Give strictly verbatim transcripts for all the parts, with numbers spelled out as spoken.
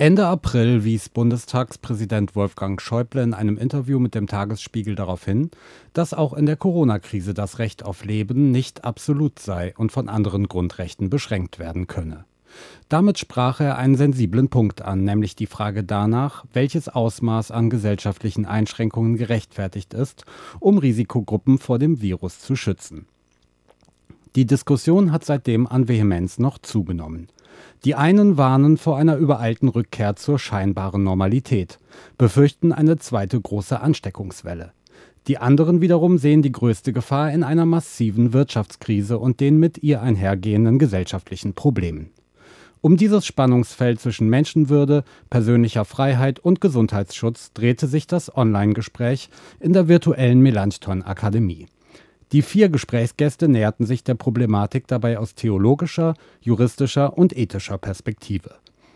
Ende April wies Bundestagspräsident Wolfgang Schäuble in einem Interview mit dem Tagesspiegel darauf hin, dass auch in der Corona-Krise das Recht auf Leben nicht absolut sei und von anderen Grundrechten beschränkt werden könne. Damit sprach er einen sensiblen Punkt an, nämlich die Frage danach, welches Ausmaß an gesellschaftlichen Einschränkungen gerechtfertigt ist, um Risikogruppen vor dem Virus zu schützen. Die Diskussion hat seitdem an Vehemenz noch zugenommen. Die einen warnen vor einer übereilten Rückkehr zur scheinbaren Normalität, befürchten eine zweite große Ansteckungswelle. Die anderen wiederum sehen die größte Gefahr in einer massiven Wirtschaftskrise und den mit ihr einhergehenden gesellschaftlichen Problemen. Um dieses Spannungsfeld zwischen Menschenwürde, persönlicher Freiheit und Gesundheitsschutz drehte sich das Online-Gespräch in der virtuellen Melanchthon-Akademie. Die vier Gesprächsgäste näherten sich der Problematik dabei aus theologischer, juristischer und ethischer Perspektive.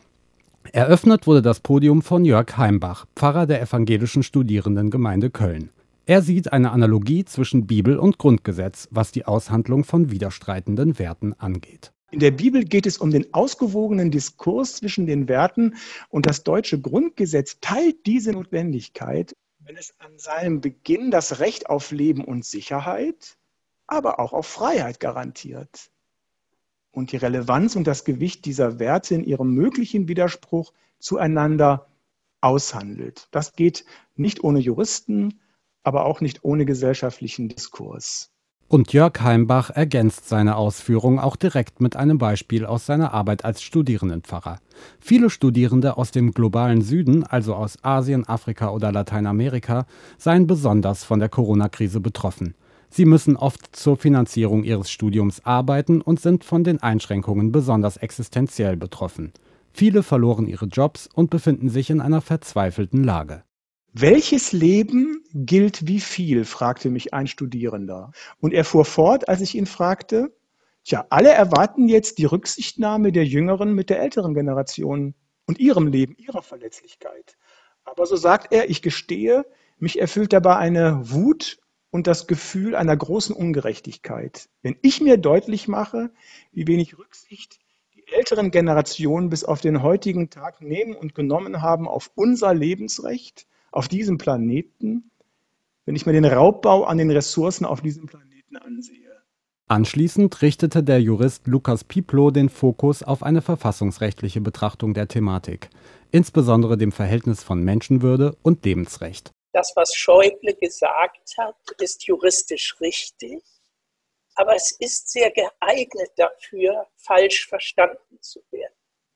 Eröffnet wurde das Podium von Jörg Heimbach, Pfarrer der Evangelischen Studierendengemeinde Köln. Er sieht eine Analogie zwischen Bibel und Grundgesetz, was die Aushandlung von widerstreitenden Werten angeht. In der Bibel geht es um den ausgewogenen Diskurs zwischen den Werten und das deutsche Grundgesetz teilt diese Notwendigkeit, wenn es an seinem Beginn das Recht auf Leben und Sicherheit, aber auch auf Freiheit garantiert. Und die Relevanz und das Gewicht dieser Werte in ihrem möglichen Widerspruch zueinander aushandelt. Das geht nicht ohne Juristen, aber auch nicht ohne gesellschaftlichen Diskurs. Und Jörg Heimbach ergänzt seine Ausführungen auch direkt mit einem Beispiel aus seiner Arbeit als Studierendenpfarrer. Viele Studierende aus dem globalen Süden, also aus Asien, Afrika oder Lateinamerika, seien besonders von der Corona-Krise betroffen. Sie müssen oft zur Finanzierung ihres Studiums arbeiten und sind von den Einschränkungen besonders existenziell betroffen. Viele verloren ihre Jobs und befinden sich in einer verzweifelten Lage. Welches Leben gilt wie viel, fragte mich ein Studierender. Und er fuhr fort, als ich ihn fragte, tja, alle erwarten jetzt die Rücksichtnahme der Jüngeren mit der älteren Generation und ihrem Leben, ihrer Verletzlichkeit. Aber so sagt er, ich gestehe, mich erfüllt dabei eine Wut und das Gefühl einer großen Ungerechtigkeit. Wenn ich mir deutlich mache, wie wenig Rücksicht die älteren Generationen bis auf den heutigen Tag nehmen und genommen haben auf unser Lebensrecht, auf diesem Planeten, wenn ich mir den Raubbau an den Ressourcen auf diesem Planeten ansehe. Anschließend richtete der Jurist Lukas Pieplow den Fokus auf eine verfassungsrechtliche Betrachtung der Thematik, insbesondere dem Verhältnis von Menschenwürde und Lebensrecht. Das, was Schäuble gesagt hat, ist juristisch richtig, aber es ist sehr geeignet dafür, falsch verstanden zu werden.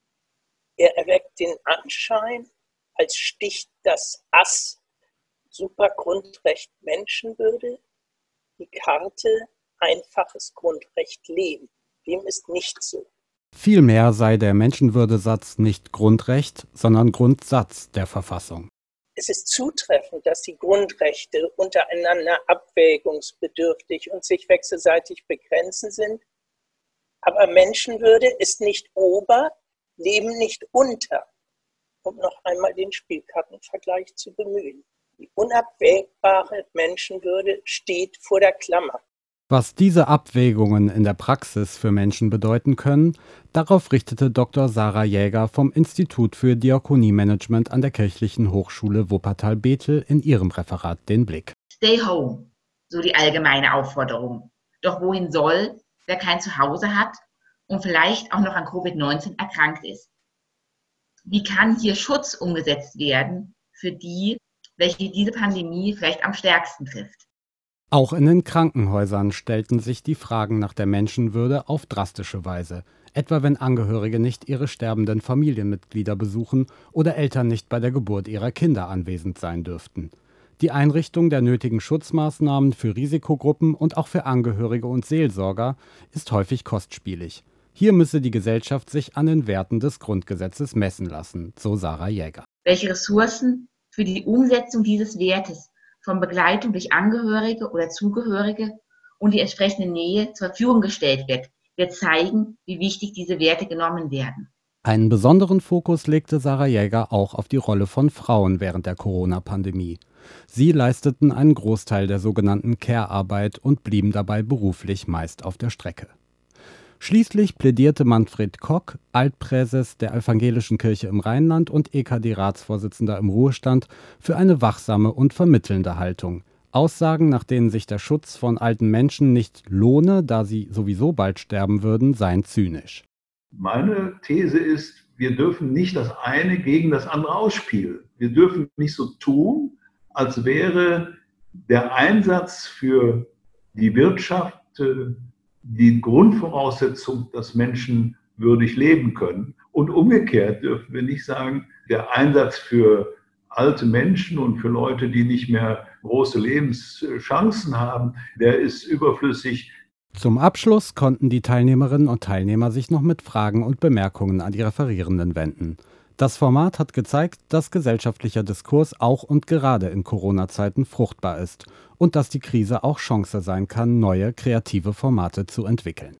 Er erweckt den Anschein, als sticht das Ass Supergrundrecht Menschenwürde, die Karte einfaches Grundrecht Leben. Dem ist nicht so. Vielmehr sei der Menschenwürdesatz nicht Grundrecht, sondern Grundsatz der Verfassung. Es ist zutreffend, dass die Grundrechte untereinander abwägungsbedürftig und sich wechselseitig begrenzen sind. Aber Menschenwürde ist nicht ober, Leben nicht unter. Um noch einmal den Spielkartenvergleich zu bemühen. Die unabwägbare Menschenwürde steht vor der Klammer. Was diese Abwägungen in der Praxis für Menschen bedeuten können, darauf richtete Doktor Sarah Jäger vom Institut für Diakoniemanagement an der Kirchlichen Hochschule Wuppertal-Bethel in ihrem Referat den Blick. Stay home, so die allgemeine Aufforderung. Doch wohin soll, wer kein Zuhause hat und vielleicht auch noch an Covid neunzehn erkrankt ist? Wie kann hier Schutz umgesetzt werden für die, welche diese Pandemie vielleicht am stärksten trifft? Auch in den Krankenhäusern stellten sich die Fragen nach der Menschenwürde auf drastische Weise, etwa wenn Angehörige nicht ihre sterbenden Familienmitglieder besuchen oder Eltern nicht bei der Geburt ihrer Kinder anwesend sein dürften. Die Einrichtung der nötigen Schutzmaßnahmen für Risikogruppen und auch für Angehörige und Seelsorger ist häufig kostspielig. Hier müsse die Gesellschaft sich an den Werten des Grundgesetzes messen lassen, so Sarah Jäger. Welche Ressourcen für die Umsetzung dieses Wertes von Begleitung durch Angehörige oder Zugehörige und die entsprechende Nähe zur Verfügung gestellt wird, wird zeigen, wie wichtig diese Werte genommen werden. Einen besonderen Fokus legte Sarah Jäger auch auf die Rolle von Frauen während der Corona-Pandemie. Sie leisteten einen Großteil der sogenannten Care-Arbeit und blieben dabei beruflich meist auf der Strecke. Schließlich plädierte Manfred Kock, Altpräses der Evangelischen Kirche im Rheinland und E K D-Ratsvorsitzender im Ruhestand, für eine wachsame und vermittelnde Haltung. Aussagen, nach denen sich der Schutz von alten Menschen nicht lohne, da sie sowieso bald sterben würden, seien zynisch. Meine These ist, wir dürfen nicht das eine gegen das andere ausspielen. Wir dürfen nicht so tun, als wäre der Einsatz für die Wirtschaft die Grundvoraussetzung, dass Menschen würdig leben können. Und umgekehrt dürfen wir nicht sagen, der Einsatz für alte Menschen und für Leute, die nicht mehr große Lebenschancen haben, der ist überflüssig. Zum Abschluss konnten die Teilnehmerinnen und Teilnehmer sich noch mit Fragen und Bemerkungen an die Referierenden wenden. Das Format hat gezeigt, dass gesellschaftlicher Diskurs auch und gerade in Corona-Zeiten fruchtbar ist und dass die Krise auch Chance sein kann, neue kreative Formate zu entwickeln.